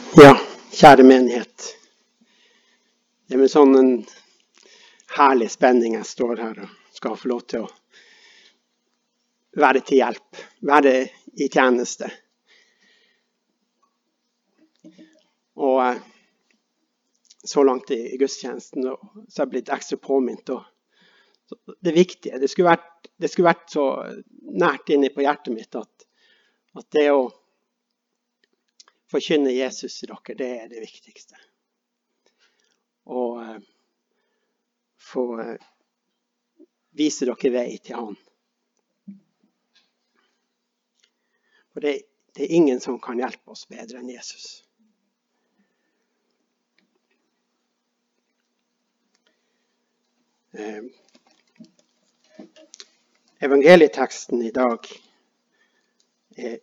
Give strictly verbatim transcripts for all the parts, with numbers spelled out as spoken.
Ja, kjære menighet. Det er med sånn en herlig spenning jeg står her og skal få lov til å være til hjelp, være i tjeneste. Og eh, så langt i gudstjenesten så har jeg blitt ekstra påminnet. Og det viktige, det skulle vært, det skulle vært så nært inne på hjertet mitt at, at det å forkynne Jesus i dere, det er det viktigste. Og eh, få eh, vise dere vei til han. For det, det er ingen som kan hjelpe oss bedre enn Jesus. Eh, evangelieteksten i dag er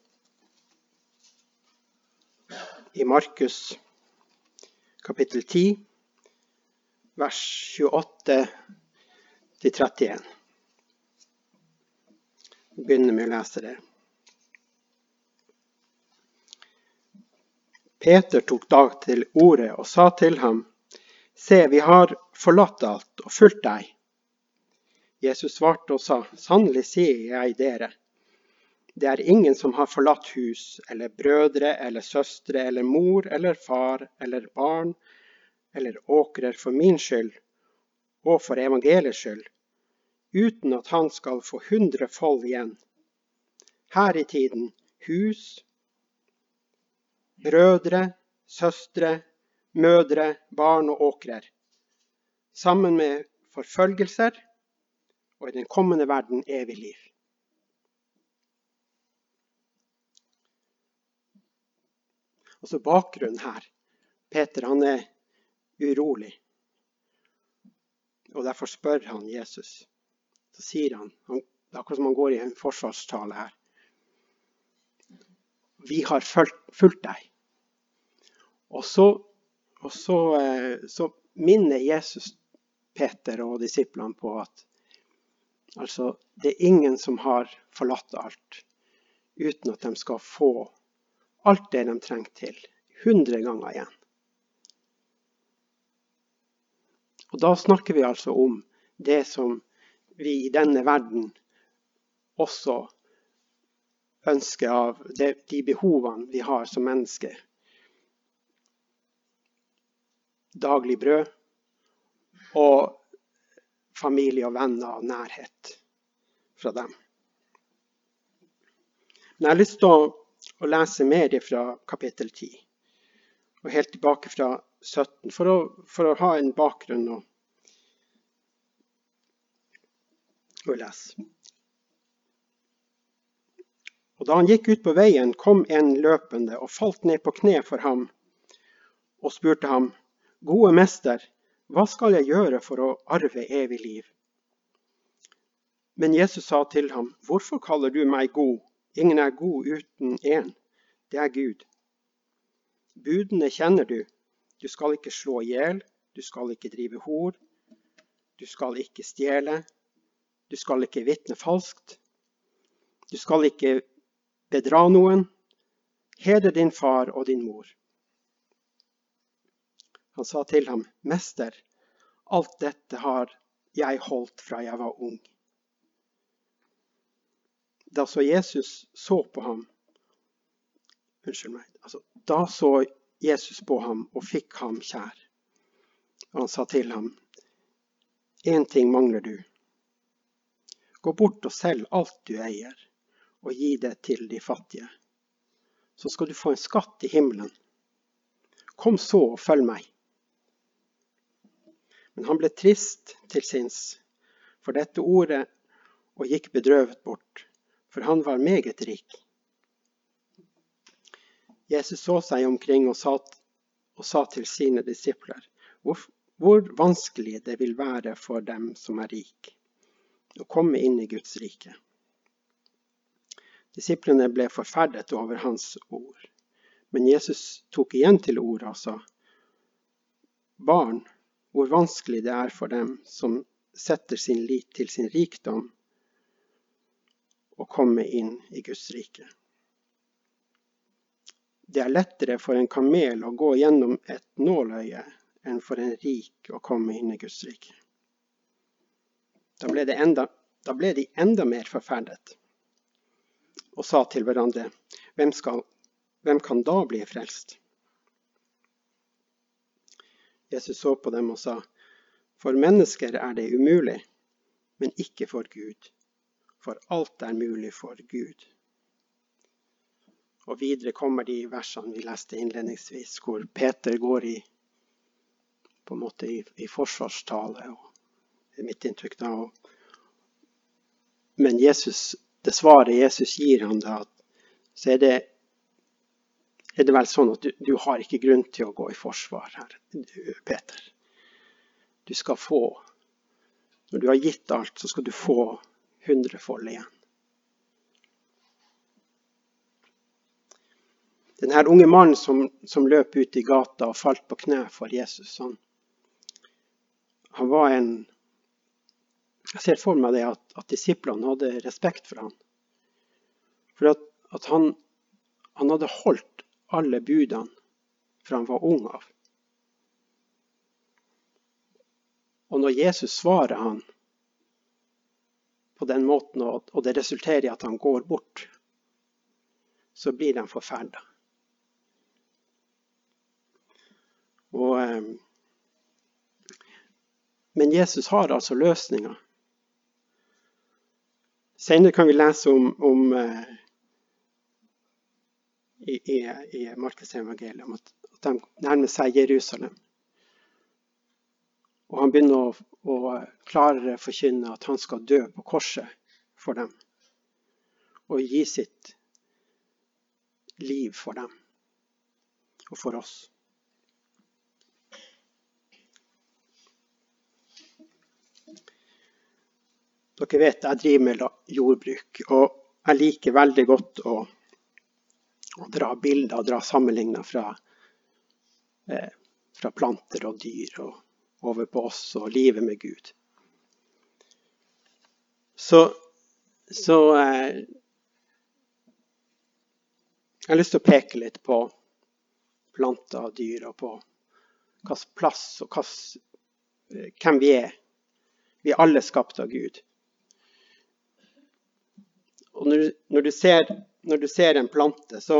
i Markus kapittel ti, vers tjueåtte til trettien. Vi begynner med å lese det. Peter tok da til ordet og sa til ham: Se, vi har forlatt alt og fulgt deg. Jesus svarte og sa: Sannelig sier jeg dere, det er ingen som har forlatt hus, eller brødre, eller søstre, eller mor, eller far, eller barn, eller åkrer for min skyld, og for evangeliets skyld, uten at han skal få hundrefold igjen. Her i tiden, hus, brødre, søstre, mødre, barn og åkrer, sammen med forfølgelser, og i den kommende verden evig liv. Altså bakgrunnen her, Peter han er urolig, og derfor spør han Jesus. Så sier han, han det er akkurat som han går i en forsvarstale her: Vi har fulgt, fulgt deg. Og så, og så, så minner Jesus Peter og disiplene på at altså, det er ingen som har forlatt alt uten at de skal få alt det de trenger til, hundre ganger igjen. Og da snakker vi altså om det som vi i denne verden også ønsker av det, de behovene vi har som mennesker. Daglig brød og familie og venner og nærhet fra dem. Men jeg har lyst til å og lese mer fra kapittel ti, og helt tilbake fra sytten, for å, for å ha en bakgrunn og, og lese. Og da han gikk ut på veien, kom en løpende og falt ned på kne for ham, og spurte ham: Gode mester, hva skal jeg gjøre for å arve evig liv? Men Jesus sa til ham: Hvorfor kaller du meg god? Ingen er god uten en, det er Gud. Budene kjenner du. Du skal ikke slå ihjel, du skal ikke drive hor, du skal ikke stjele, du skal ikke vitne falskt, du skal ikke bedra noen, hedre din far og din mor. Han sa til ham: Mester, alt dette har jeg holdt fra jeg var ung. Da så Jesus så på ham, unnskyld meg, altså, da så Jesus på ham og fikk ham kjær. Og han sa til ham: En ting mangler du. Gå bort og selg alt du eier, og gi det til de fattige. Så skal du få en skatt i himmelen. Kom så og følg meg. Men han ble trist til sinns for dette ordet, og gikk bedrøvet bort, for han var meget rik. Jesus så seg omkring og sa, og sa til sine disipler: hvor, hvor vanskelig det vil være for dem som er rik, å komme inn i Guds rike. Disiplene ble forferdet over hans ord, men Jesus tok igjen til ordet og sa: Barn, hvor vanskelig det er for dem som setter sin lit til sin rikdom, å komme inn i Guds rike. det er lettere for en kamel å gå gjennom et nåløye enn for en rik å komme inn i Guds rike. Da ble, det enda, da ble de enda mer forferdet og sa til hverandre, hvem, skal, hvem kan da bli frelst? Jesus så på dem og sa, for mennesker er det umulig, men ikke for Gud, for alt er mulig for Gud. Og videre kommer de versene vi leste innledningsvis, hvor Peter går i, på en måte i, i forsvarstale, og det er mitt inntrykk da. Men Jesus, det svaret Jesus gir han da, så er det, er det vel sånn at du, du har ikke grunn til å gå i forsvar her, Peter. Du skal få, når du har gitt alt, så skal du få hundrefold igjen. Den her unge mannen som, som løp ut i gata og falt på kne for Jesus, han, han var en, jeg ser for meg det at, at disiplene hadde respekt for han. For at, at han, han hadde holdt alle budene fra han var ung av. Og når Jesus svarer han på den måten, og, og det resulterer i at han går bort, så blir han forferdet. Og, eh, men Jesus har altså løsninger. Senere kan vi lese om, om eh, i, i, i Markus evangeliet om at, at de nærmer seg Jerusalem. Og han begynner å, å klarere forkynne at han skal dø på korset for dem. Og gi sitt liv for dem. Og for oss. Dere vet, jeg driver med jordbruk, og jeg liker veldig godt å, å dra bilder og dra sammenligninger fra, eh, fra planter og dyr og over på oss og livet med Gud. Så, så eh, jeg har lyst til å peke litt på planter og dyr og på hvilken plass og hvilken, hvem vi er. Vi er alle skapt av Gud. Og når, når, du ser, når du ser en plante, så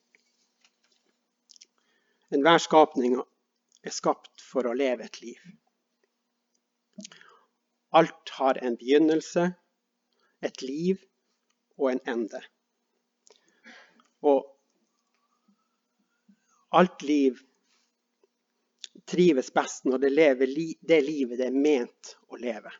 enhver skapning er skapt for å leve et liv. Alt har en begynnelse, et liv og en ende. Og alt liv trives best når det lever li, det livet det er ment å leve.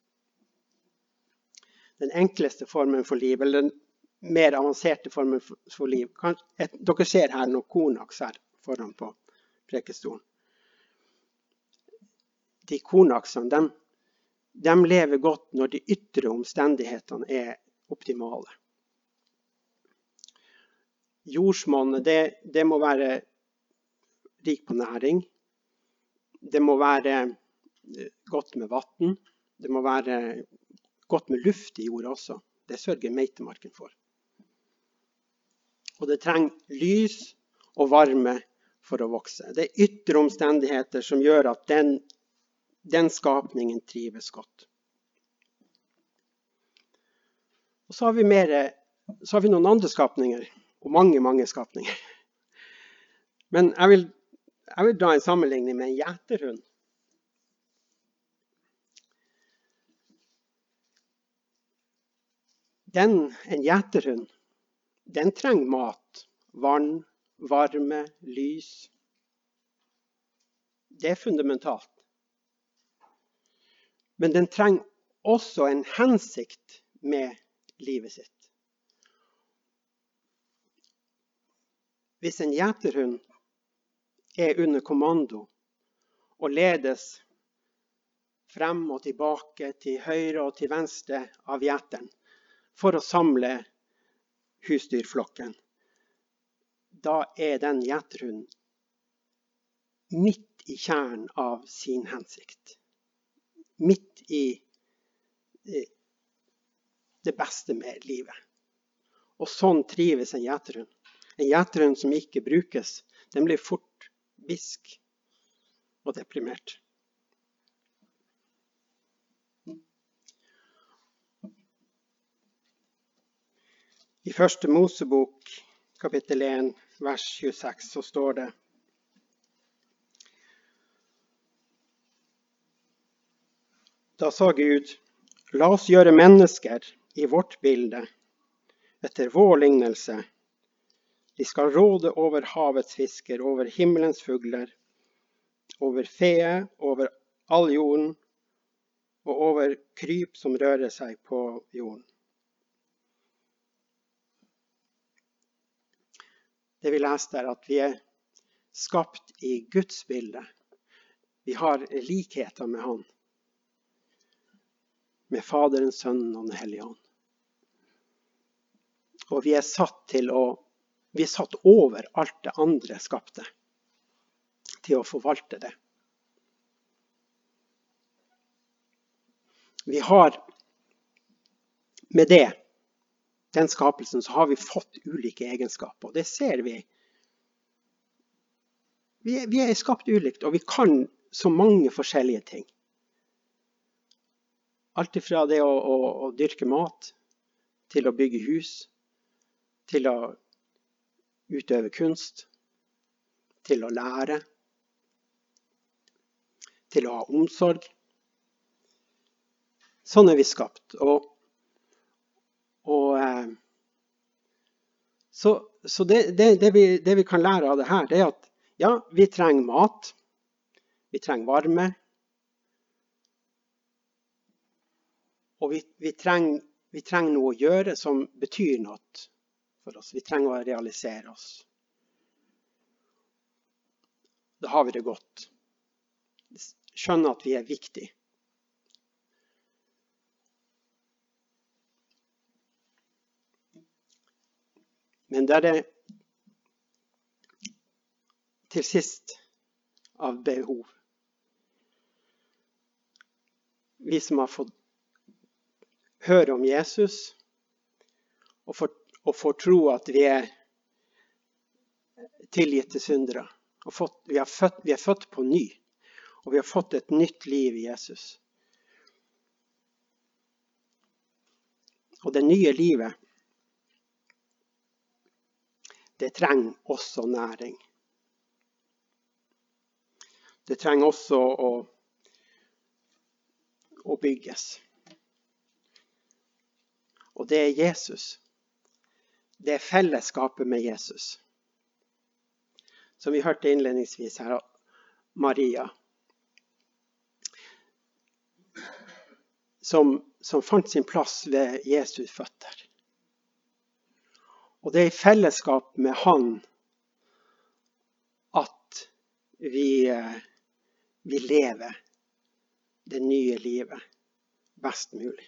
Den enkleste formen for liv, eller den mer avanserte formen for, for liv. Kan, et, dere ser her noen kornaks her foran på prekestolen. De kornaksene, de, de lever godt når de ytre omstendighetene er optimale. Jordsmonnet, det, det må være rik på næring. Det må være godt med vatten. Det må være godt med luft i jorda også. Det sørger meitemarken for. Og det trenger lys og varme for å vokse. Det er ytre omstendigheter som gjør at den, den skapningen trives godt. Og så har vi, mer, så har vi noen andre skapninger, og mange, mange skapninger. Men jeg vil, jeg vil dra en sammenligning med en gjeterhund. Den, en gjeterhund, den trenger mat, vann, varme, lys. Det er fundamentalt. Men den trenger også en hensikt med livet sitt. Hvis en gjeterhund er under kommando og ledes frem og tilbake til høyre og til venstre av gjeteren, for å samle husdyrflokken, da er den gjeterhunden midt i kjernen av sin hensikt. Midt i det beste med livet. Og sånn trives en gjeterhund. En gjeterhund som ikke brukes, den blir fort bisk og deprimert. I første Mosebok, kapittel en, vers tjueseks, så står det: Da sa Gud, la oss gjøre mennesker i vårt bilde, etter vår lignelse. De skal råde over havets fisker, over himmelens fugler, over fe, over all jorden, og over kryp som rører seg på jorden. Det vi leste er at vi er skapt i Guds bilde. Vi har likheter med Han, med Faderen, Sønnen og Den hellige ånd. Og vi er satt til å, vi er satt over alt det andre skapte, til å forvalte det. Vi har, med det, den skapelsen, så har vi fått ulike egenskaper, og det ser vi. Vi er, vi er skapt ulikt, og vi kan så mange forskjellige ting. Alt fra det å, å, å dyrke mat, til å bygge hus, til å utøve kunst, til å lære, til å ha omsorg. Sånn er vi skapt. Og, og eh, så, så det, det, det, vi, det vi kan lære av det her, det er at ja, vi trenger mat, vi trenger varme, og vi, vi, trenger, vi trenger noe å gjøre som betyr noe for oss. Vi trenger å realisere oss. Da har vi det godt. Skjønner at vi er viktige. Men det er det til sist av behov. Vi som har fått høre om Jesus, og får, og får tro at vi er tilgitte syndere. Og fått, vi, har født, vi er født på ny, og vi har fått et nytt liv i Jesus. Og det nye livet, det trenger også næring. Det trenger også å, å bygges. Og det er Jesus. Det er fellesskapet med Jesus. Som vi hørte innledningsvis her, Maria, som, som fant sin plass ved Jesu føtter. Og det er i fellesskap med han at vi, vi lever det nye livet best mulig.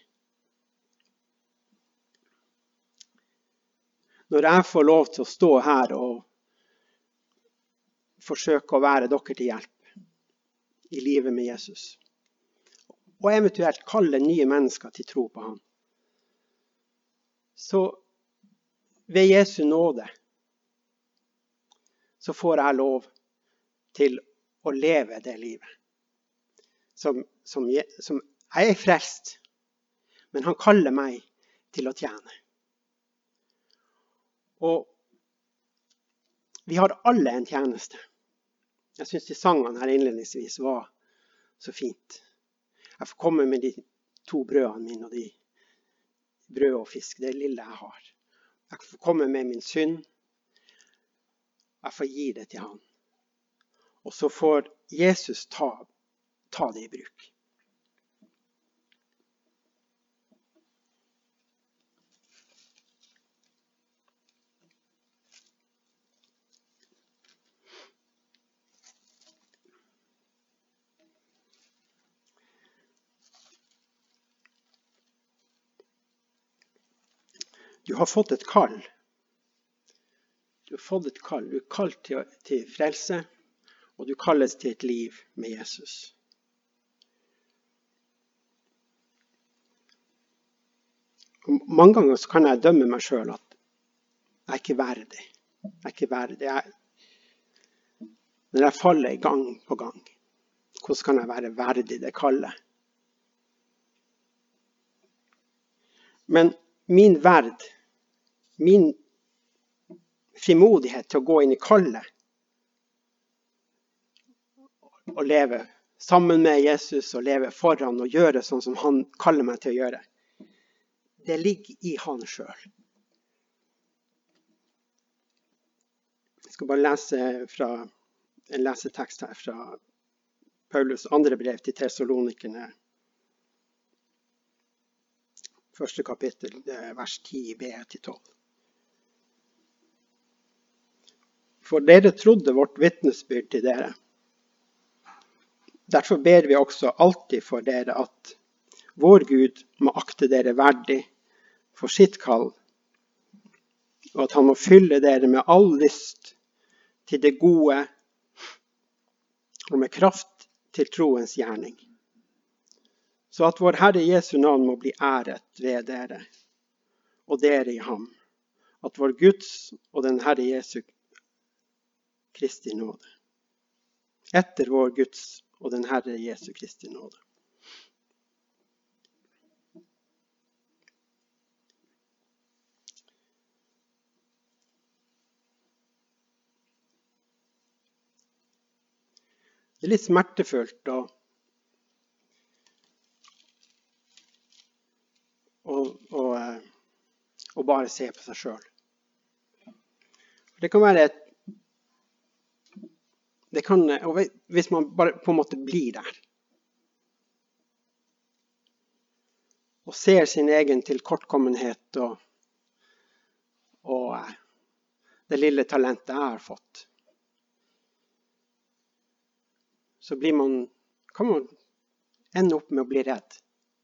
Når jeg får lov til å stå her og forsøke å være dere til hjelp i livet med Jesus, og eventuelt kalle nye mennesker til tro på han, så ved Jesu nåde så får jeg lov til å leve det livet. Som, som, som jeg er frelst, men han kaller meg til å tjene. Og vi har alle en tjeneste. Jeg synes de sangene her innledningsvis var så fint. Jeg får komme med de to brødene mine, og de brød og fisk, det lille jeg har. Jeg får komme med min synd. Jeg får gi det til han. Og så får Jesus ta, ta det i bruk. Du har fått et kall. Du har fått et kall. Du er kalt til, til frelse, og du kalles til et liv med Jesus. Og mange ganger så kan jeg dømme meg selv at jeg er ikke verdig. Jeg er ikke verdig. Jeg, når jeg faller i gang på gang, hvordan kan jeg være verdig det kallet? Men min verd, min frimodighet til å gå inn i kallet og leve sammen med Jesus og leve foran og gjøre sånn som han kaller meg til å gjøre, det ligger i han selv. Jeg skal bare lese fra en lesetekst her fra Paulus andre brev til Thessalonikerne, første kapittel, vers ti b til tolv. For dere trodde vårt vitnesbyrd til dere. Derfor ber vi også alltid for dere at vår Gud må akte dere verdig for sitt kall, og at han må fylle dere med all lyst til det gode og med kraft til troens gjerning. Så at vår Herre Jesu navn må bli æret ved dere, og dere i ham. At vår Guds og den Herre Jesu Kristi nåde. Etter vår Guds og den Herre Jesu Kristi nåde. Det er litt smertefullt å, å, å, å bare se på seg selv. Det kan være et det kan, og hvis man bare på en måte blir der og ser sin egen tilkortkommenhet og, og det lille talentet jeg har fått, så blir man, kan man ende opp med å bli redd.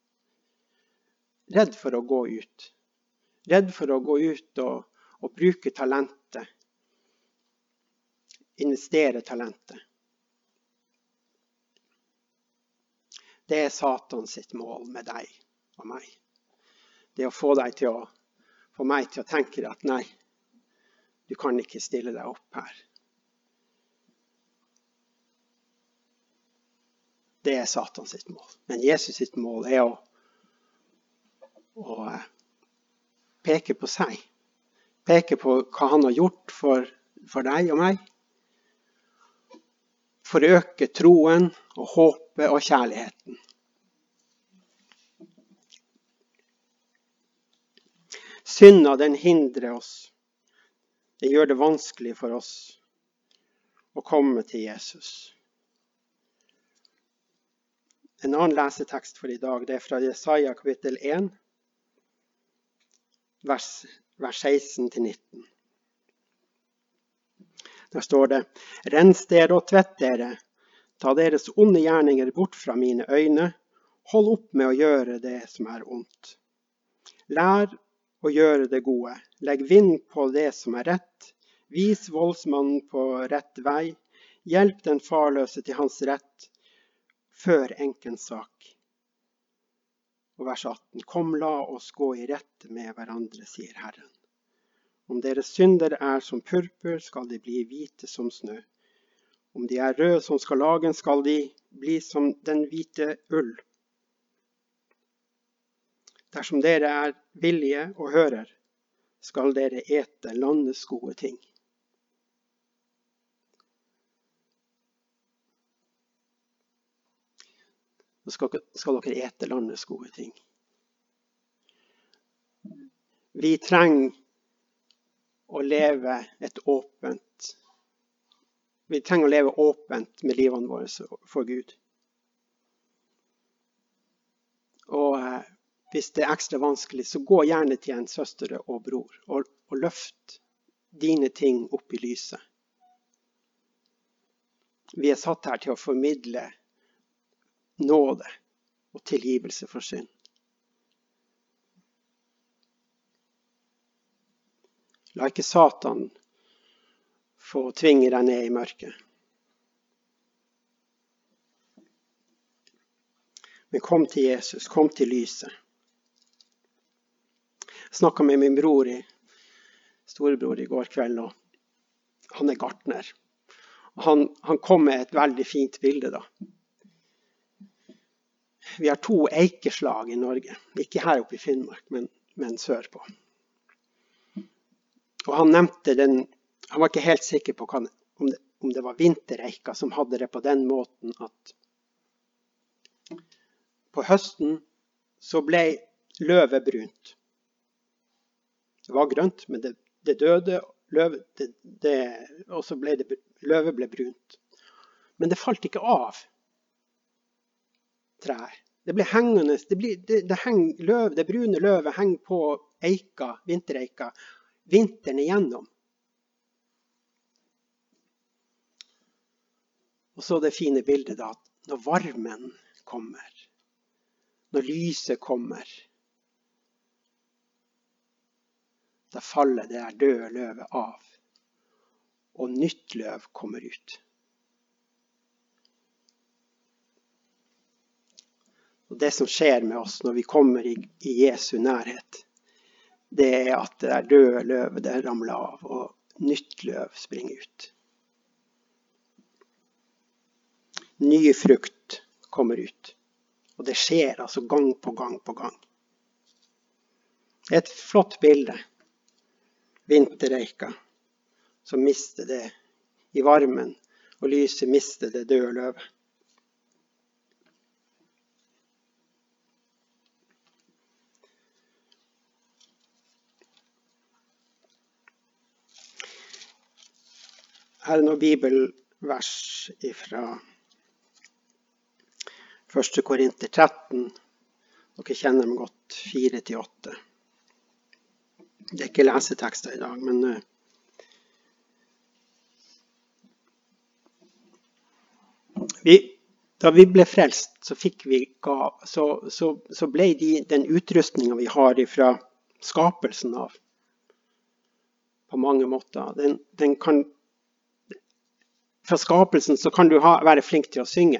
Redd for å gå ut. Redd for å gå ut og, og bruke talentet. Investere talentet. Det er Satan sitt mål med deg og meg. Det er å få deg til å, få meg til å tenke at nei, du kan ikke stille deg opp her. Det er Satan sitt mål. Men Jesus sitt mål er å, å peke på seg. Peke på hva han har gjort for, for deg og meg. For å øke troen og håpet og kjærligheten. Synda, den hindrer oss. Det gjør det vanskelig for oss å komme til Jesus. En annen lesetekst for i dag, det er fra Jesaja kapittel én, vers, vers seksten til nitten. Der står det, rens dere og tvett dere, ta deres onde gjerninger bort fra mine øyne, hold opp med å gjøre det som er ondt. Lær å gjøre det gode, legg vind på det som er rett, vis voldsmannen på rett vei, hjelp den farløse til hans rett, før enkens sak. Og vers atten, kom la oss gå i rette med hverandre, sier Herren. Om deres synder er som purpur, skal de bli hvite som snø. Om de er røde som skarlagen, skal de bli som den hvite ull. Dersom dere er villige og hører, skal dere ete landets gode ting. Så skal, skal dere ete landets gode ting. Vi trenger å leve et åpent. Vi trenger å leve åpent med livene våre for Gud. Og eh, hvis det er ekstra vanskelig, så gå gjerne til en søster og bror, og, og løft dine ting opp i lyset. Vi er satt her til å formidle nåde og tilgivelse for synd. La ikke Satan få tvinge deg ned i mørket. Men kom til Jesus, kom til lyset. Jeg snakket med min bror, i, storebror i går kveld, og han er gartner. Han, han kom med et veldig fint bilde da. Vi har to eikeslag i Norge, ikke her oppe i Finnmark, men, men sørpå. Og han nevnte den, han var ikke helt sikker på hva, om, det, om det var vintereika som hadde det på den måten at på høsten så ble løvet brunt. Det var grønt, men det, det døde, løvet, det, det, og så ble det, løvet ble brunt. Men det falt ikke av trær. Det ble hengende, det, ble, det, det, heng, løv, det brune løvet henger på eika, vintereika, vinteren igjennom. Og så det fine bildet da, når varmen kommer, når lyset kommer, da faller det der døde løvet av, og nytt løv kommer ut. Og det som skjer med oss når vi kommer i, i Jesu nærhet, det er at det der døde løvet det ramler av, og nytt løv springer ut. Ny frukt kommer ut. Og det skjer altså gang på gang på gang. Et flott bilde. Vintereika som mister det i varmen, og lyset mister det døde løvet. Her er noen bibelvers fra første Korinter tretten. Dere kjenner dem godt, fire til åtte. Det er ikke lesetekster i dag, men uh, vi, da vi ble frelst, så fikk vi gav, så, så, så ble de, den utrustningen vi har fra skapelsen av, på mange måter, den, den kan fra skapelsen så kan du ha, være flink til å synge.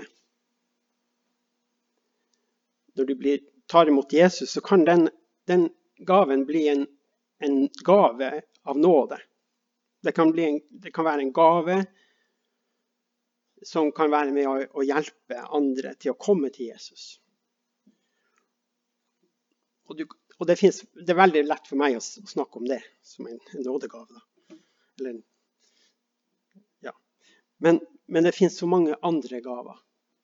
Når du blir, tar imot Jesus, så kan den, den gaven bli en, en gave av nåde. Det kan, bli en, det kan være en gave som kan være med å, å hjelpe andre til å komme til Jesus. Og, du, og det, finnes, det er veldig lett for meg å snakke om det som en, en nådegave. Da. Eller en Men, men det finnes så mange andre gaver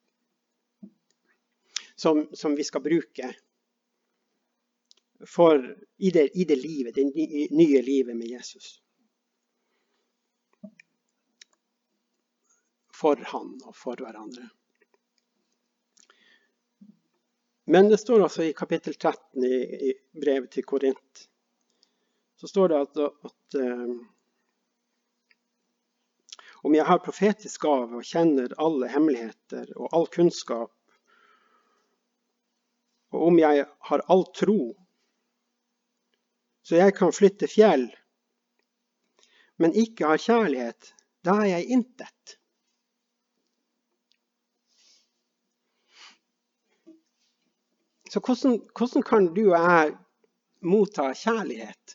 som, som vi skal bruke for, i, det, i det livet, det nye livet med Jesus. For han og for hverandre. Men det står også i kapittel tretten i, i brevet til Korint, så står det at, at um, om jeg har profetisk gave og kjenner alle hemmeligheter og all kunnskap, og om jeg har all tro, så jeg kan flytte fjell, men ikke har kjærlighet, da er jeg intet. Så hvordan, hvordan kan du og jeg motta kjærlighet?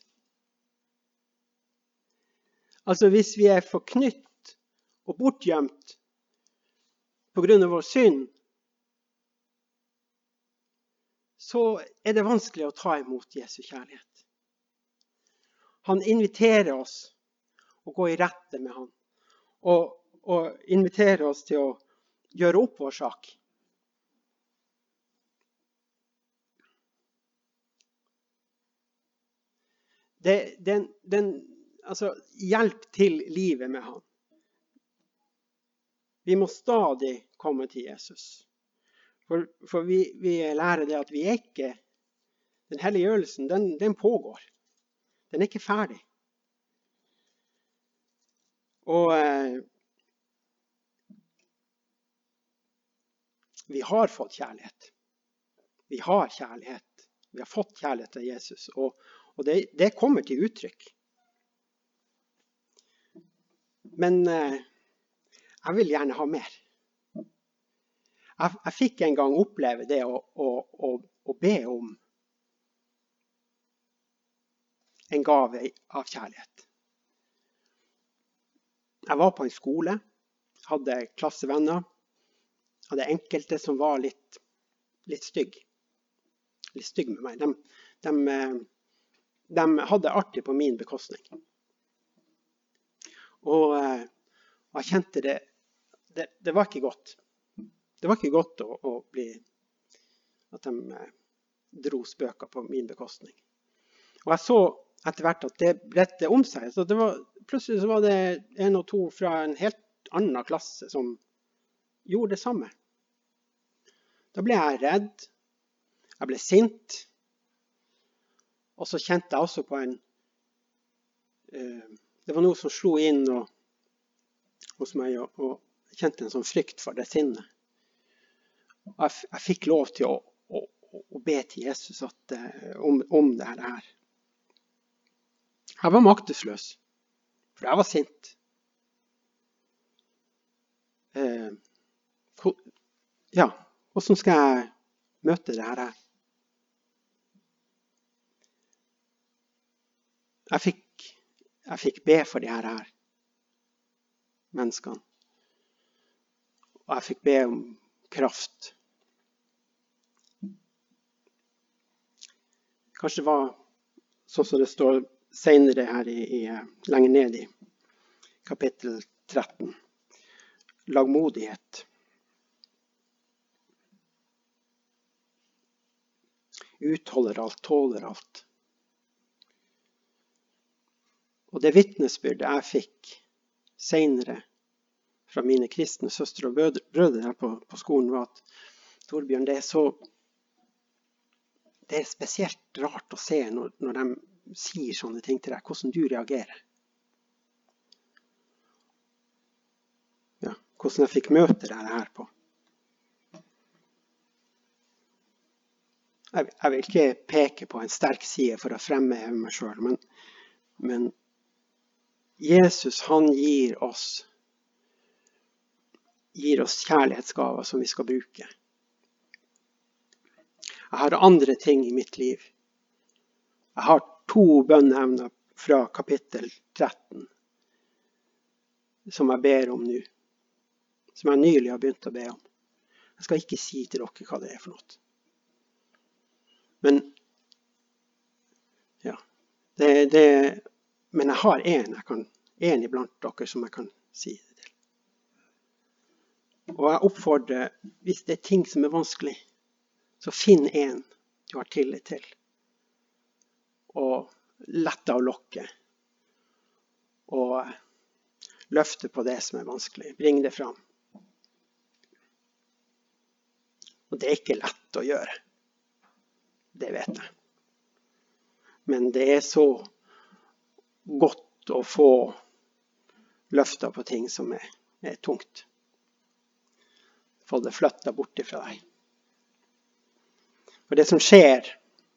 Altså hvis vi er forknytt og bortgjemt på grunn av vår synd, så er det vanskelig å ta imot Jesu kjærlighet. Han inviterer oss å gå i rette med han, og, og inviterer oss til å gjøre opp vår sak. Det, den, den, altså, hjelp til livet med han. Vi må stadig komme til Jesus. For, for vi, vi lærer det at vi er ikke, den helliggjørelsen, den, den pågår. Den er ikke ferdig. Og eh, vi har fått kjærlighet. Vi har kjærlighet. Vi har fått kjærlighet av Jesus, og, og det, det kommer til uttrykk. Men eh, jeg vil gjerne ha mer. Jeg, jeg fikk en gang oppleve det å, å, å, å be om en gave av kjærlighet. Jeg var på en skole, hadde klassevenner, hadde enkelte som var litt, litt stygg. Litt stygg med meg. De, de, de hadde artig på min bekostning. Og, og jeg kjente det, det, det var ikke godt. Det var ikke godt å, å bli, at de dro spøker på min bekostning. Og jeg så etter hvert at det bredte om seg. Så det var, plutselig så var det en og to fra en helt annen klasse som gjorde det samme. Da ble jeg redd. Jeg ble sint. Og så kjente jeg også på en... Uh, det var noe som slo inn og, hos meg, og, og kjente en sånn frykt for det sinnet. Og jeg, jeg fikk lov til å, å, å be til Jesus at, uh, om, om det her. Jeg var maktesløs, for jeg var sint. Uh, ja, hvordan skal jeg møte det her? Jeg fikk, jeg fikk be for de her, her menneskene. Og jeg fikk be om kraft. Kanskje det var sånn som det står senere her i, i, lenger ned i kapittel tretten. Lagmodighet. Utholder alt, tåler alt. Og det vittnesbyrdet jeg fikk senere fra mine kristne søstre og brødre her på, på skolen var at Torbjørn, det er så det er spesielt rart å se når, når de sier sånne ting til deg, hvordan du reagerer. Ja, hvordan jeg fikk møte det her på. Jeg, jeg vil ikke peke på en sterk side for å fremheve meg selv, men, men Jesus, han gir oss, gir oss kjærlighetsgaver som vi skal bruke. Jeg har andre ting i mitt liv. Jeg har to bønneevner fra kapittel tretten som jeg ber om nå. Som jeg nylig har begynt å be om. Jeg skal ikke si til dere hva det er for noe. Men, ja, det, det, men jeg har en, jeg kan, en iblant dere som jeg kan si det til. Og jeg oppfordrer, hvis det er ting som er vanskelig, så finn en du har tillit til. Og lette å lokke. Og løfte på det som er vanskelig. Bring det fram. Og det er ikke lett å gjøre. Det vet jeg. Men det er så godt å få løfter på ting som er, er tungt. Få det flyttet bort ifra deg. For det som skjer,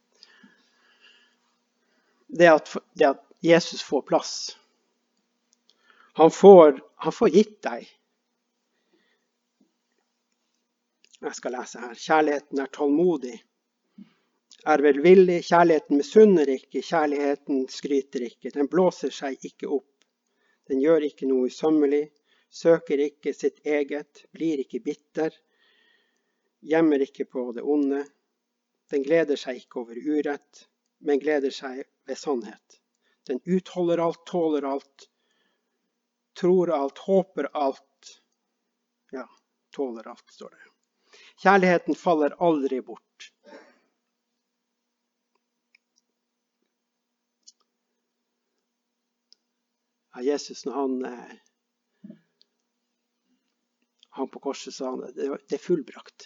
det er at, det er at Jesus får plass. Han får, han får gitt deg. Jeg skal lese her. Kjærligheten er tålmodig. Er velvillig, kjærligheten misunner ikke, kjærligheten skryter ikke, den blåser seg ikke opp, den gjør ikke noe usømmelig, søker ikke sitt eget, blir ikke bitter, gjemmer ikke på det onde, den gleder seg ikke over urett, men gleder seg ved sannhet. Den utholder alt, tåler alt, tror alt, håper alt, ja, tåler alt, står det. Kjærligheten faller aldri bort. Jesus, når han, han på korset sa han, det, det er fullbrakt.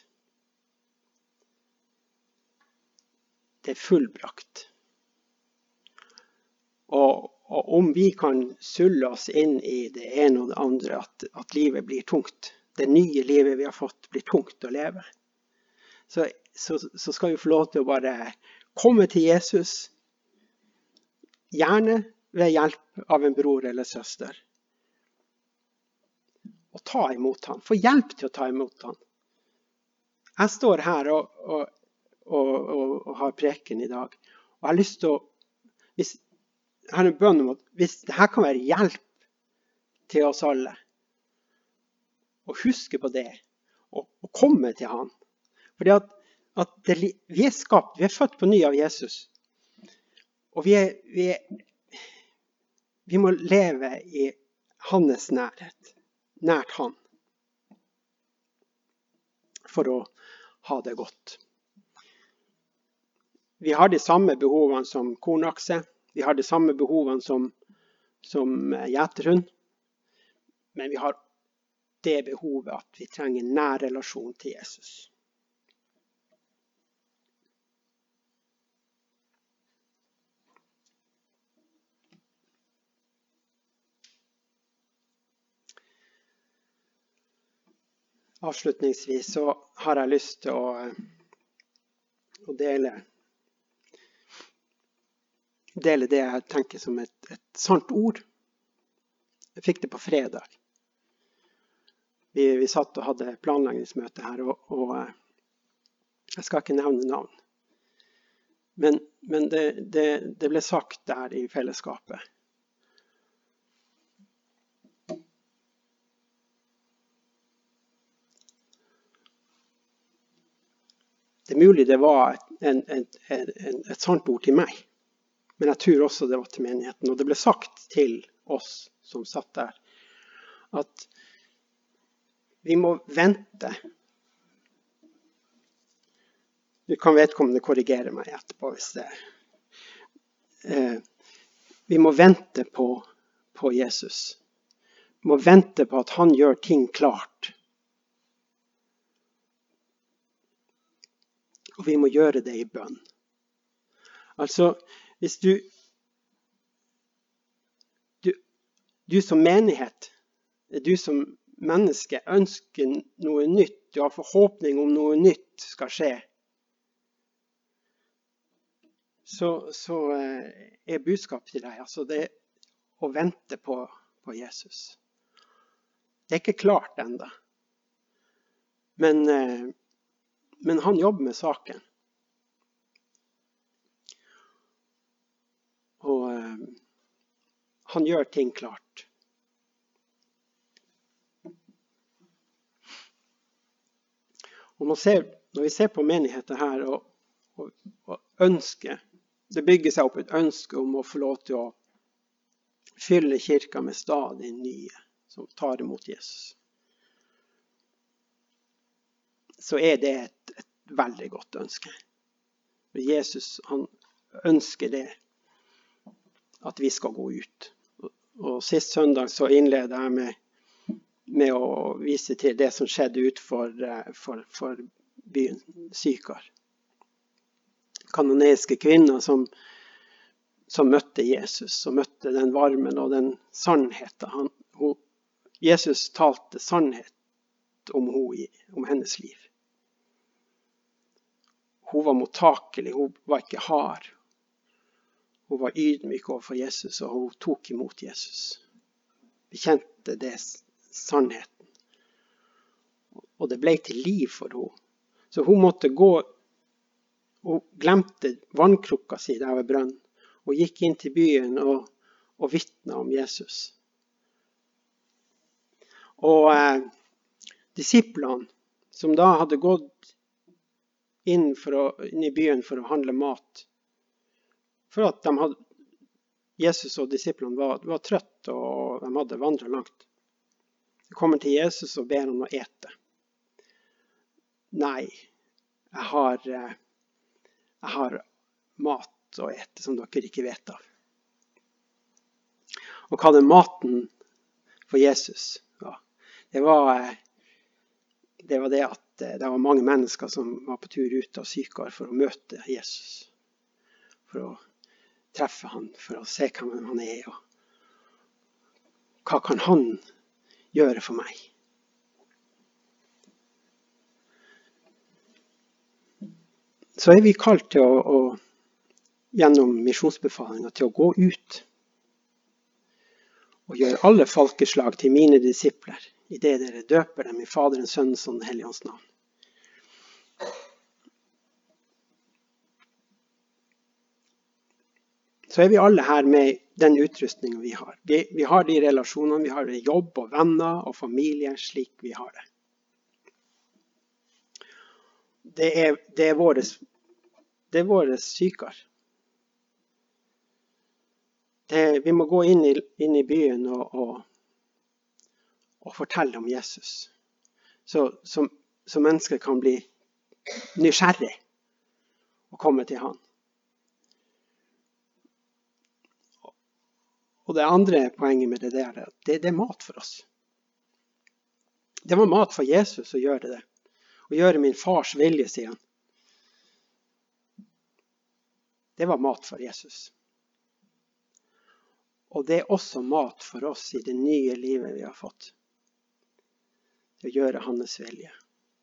Det er fullbrakt. Og, og om vi kan sulle oss inn i det ene og det andre, at, at livet blir tungt, det nye livet vi har fått blir tungt å leve, så, så, så skal vi få lov til å bare komme til Jesus, gjerne ved hjelp av en bror eller søster. Og ta imot han. Få hjelp til å ta imot han. Jeg står her og, og, og, og, og har preken i dag. Og jeg har lyst til å, hvis, jeg har en bønn om at hvis dette kan være hjelp til oss alle. Og huske på det, og, og komme til han. Fordi at, at det, vi er skapt, vi er født på ny av Jesus. Og vi, er, vi, er, vi må leve i hans nærhet, nært han, for å ha det godt. Vi har de samme behovene som kornakse, vi har de samme behovene som, som gjeterhund, men vi har det behovet at vi trenger en nær relasjon til Jesus. Avslutningsvis så har jeg lyst til å, å dele, dele det jeg tenker som et, et sant ord. Jeg fikk det på fredag. Vi, vi satt og hadde planleggingsmøte her, og, og jeg skal ikke nevne navn. Men, men det, det, det ble sagt der i fellesskapet. Det er mulig det var en, en, en, et sant ord til meg, men jeg tror også det var til menigheten. Og det ble sagt til oss som satt der, at vi må vente. Du kan vedkommende korrigere meg etterpå hvis det eh, vi må vente på, på Jesus. Vi må vente på at han gjør ting klart. Og vi må gjøre det i bønn. Altså, hvis du, du, du som menighet, du som menneske ønsker noe nytt, du har forhåpning om noe nytt skal skje, så, så er budskapet til deg, altså det å vente på, på Jesus. Det er ikke klart enda. Men Men han jobber med saken. Og eh, han gjør ting klart. Og når, ser, når vi ser på menigheten her og, og, og ønsker, det bygger seg opp et ønske om å få lov til å fylle kirka med stadig nye som tar imot Jesus. Så er det et, et veldig godt ønske. Jesus, han ønsker det, at vi skal gå ut. Og, og sist søndag så innleder jeg med, med å vise til det som skjedde ut for, for, for byen Sykar. Kanoneiske kvinner som, som møtte Jesus, som møtte den varmen og den sannheten. Han, hun, Jesus talte sannhet om, hun, om hennes liv. Hun var mottakelig, hun var ikke hard. Hun var ydmyk overfor Jesus, og hun tok imot Jesus. Vi kjente det sannheten. Og det ble til liv for henne. Så hun måtte gå, hun glemte vannkrukka si der ved brønn, og gikk inn til byen og, og vittnet om Jesus. Og eh, disiplene, som da hadde gått inn, for å, inn i byen for å handle mat. For at de hadde, Jesus og disiplene var, var trøtt og de hadde vandret langt. De kommer til Jesus og ber han å ete. Nei, jeg har, jeg har mat å ete som dere ikke vet av. Og hva er maten for Jesus? Ja, det var det var det at det var mange mennesker som var på tur ut av Sykar for å møte Jesus. For å treffe han, for å se hvem han er, og hva kan han gjøre for meg? Så er vi kalt til å, å gjennom misjonsbefalingen til å gå ut og gjøre alle folkeslag til mine disipler, i det dere døper dem i Faderens, Sønnens og Den hellige ånds navn. Så er vi alle her med den utrustningen vi har. Vi, vi har de relasjonene, vi har jobb og venner og familie slik vi har det. Det er, det er våre, det er våre syker. Det, vi må gå inn i, inn i byen og, og, og fortelle om Jesus. Så, så, så mennesker kan bli nysgjerrig og komme til han. Og det andre poenget med det der, det, det er mat for oss. Det var mat for Jesus å gjøre det. Å gjøre min fars vilje, sier han. Det var mat for Jesus. Og det er også mat for oss i det nye livet vi har fått. Å gjøre hans vilje.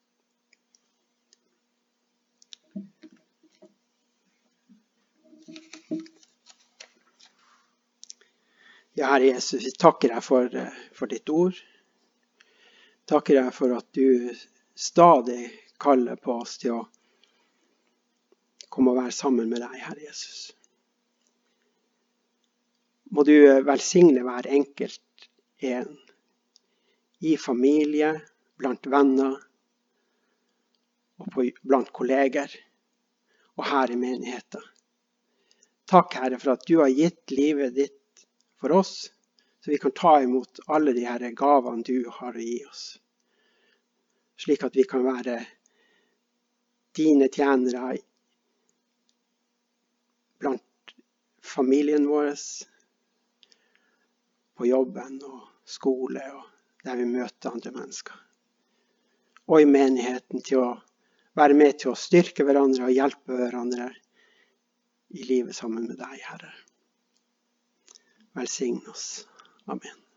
Ja, Herre Jesus, vi takker deg for, for ditt ord. Takker deg for at du stadig kaller på oss til å komme og være sammen med deg, Herre Jesus. Må du velsigne hver enkelt en i familie, blant venner og på, blant kolleger og her i menigheten. Takk, Herre, for at du har gitt livet ditt for oss, så vi kan ta imot alle de her gavene du har å gi oss. Slik at vi kan være dine tjenere blant familien vår, på jobben og skole, og der vi møter andre mennesker. Og i menigheten til å være med til å styrke hverandre og hjelpe hverandre i livet sammen med deg, Herre. Velsign oss. Amen.